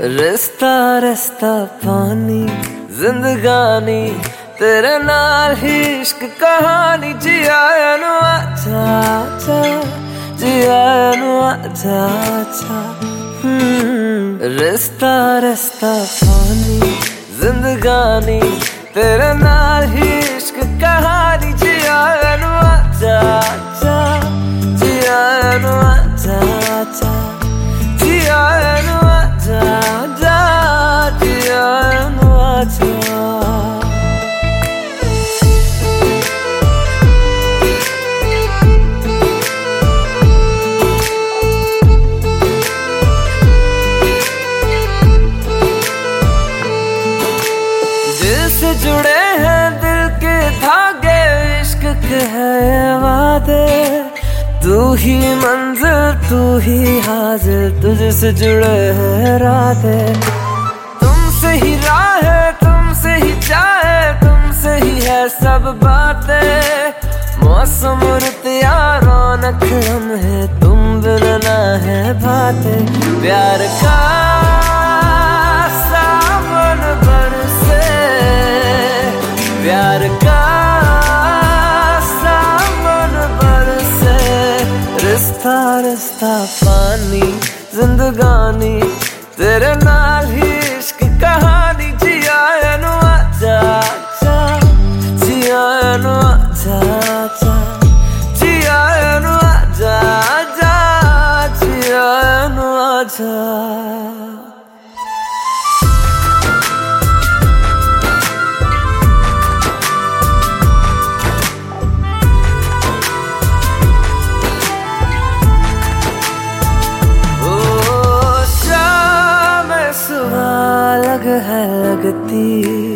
रिश्ता रिश्ता पानी जिंदगानी तेरे नाल ही इश्क कहानी जिया नु आजा आजा जिया नु आजा आजा रिश्ता रिश्ता पानी जिंदगानी तेरे नाल ही इश्क कहानी जिया नु आजा आजा जिया नु आजा आजा जिया नु आजा आजा जिया नु आजा जुड़े हैं दिल के धागे इश्क के है वादे तू ही मंजिल तू ही हाजिर तुझसे जुड़े हैं रातें तुमसे ही राह तुमसे ही चाहे तुमसे ही है सब बातें मौसम रुतिया रौनक है तुम बिन ना है बातें प्यार का सावन बरसे प्यार का सावन बरसे रिश्ता रिश्ता पानी जिंदगानी तेरे नाल ही इश्क कहानी जिया नु आजा आजा जिया नु आजा आजा जिया नु आजा आजा जिया नु आजा अलग है लगती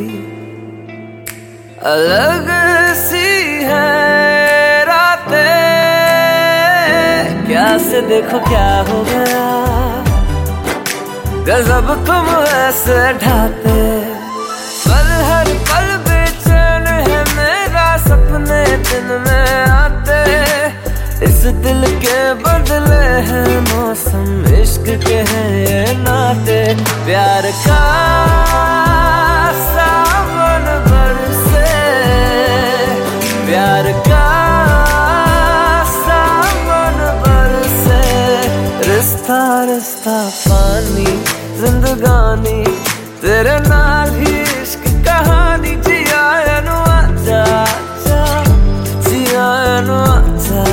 अलग सी है रातें क्या से देखो क्या हो गया गजब तुम ऐसे ढाते पल हर पल बेचैन है मेरा सपने दिन में आते इस दिल के बदले हैं मौसम इश्क के हैं ये नाते प्यार का सावन बरसे प्यार का सावन बरसे रिश्ता रिश्ता पानी जिंदगानी तेरे नाल ही इश्क कहानी जिया नु आजा आजा जिया नु आजा